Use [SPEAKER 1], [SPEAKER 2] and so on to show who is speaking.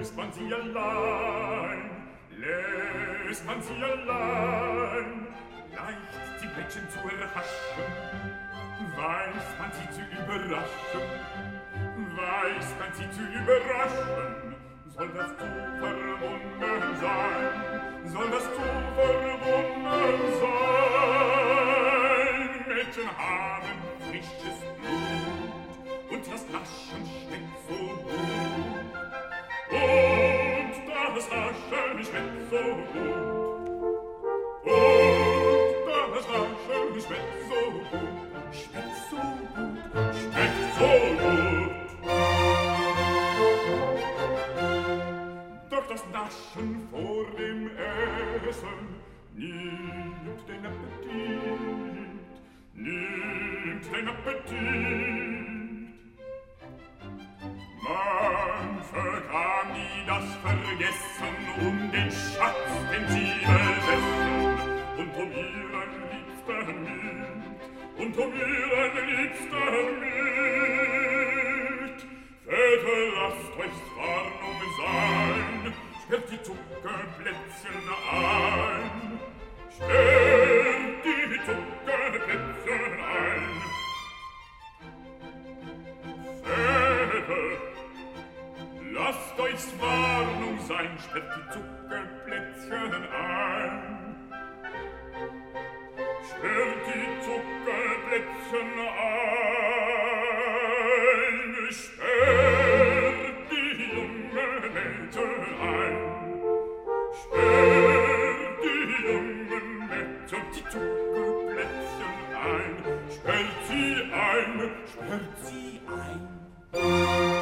[SPEAKER 1] lässt man sie allein, lässt man sie allein, leicht die Plättchen zu erhaschen, weiß man sie zu überraschen, weiß man sie zu überraschen, soll das Tu verwunden sein, soll das Tu verwunden sein. Mädchen haben frisches Blut und das Naschen schmeckt so gut. Und das Naschen schmeckt so gut. Und das Naschen schmeckt so gut. Schmeckt so gut, schmeckt so gut. Doch das Naschen vor dem Essen nimmt den Appetit, nimmt den Appetit. Manche kann die das vergessen den Schatz, den sie besessen, und ihren Liebsten mit, und ihren Liebsten mit. Väter, lasst euch's Warnung sein, sperrt die Zuckerplätzchen ein, sperrt die Zuckerplätzchen ein. Väter, lasst euch's Warnung sein, sperrt die Zuckerplätzchen ein, sperrt die Zuckerplätzchen ein, sperrt die junge Mädchen ein, sperrt die jungen Mädchen die Zuckerplätzchen ein, sperrt sie ein, sperrt sie ein.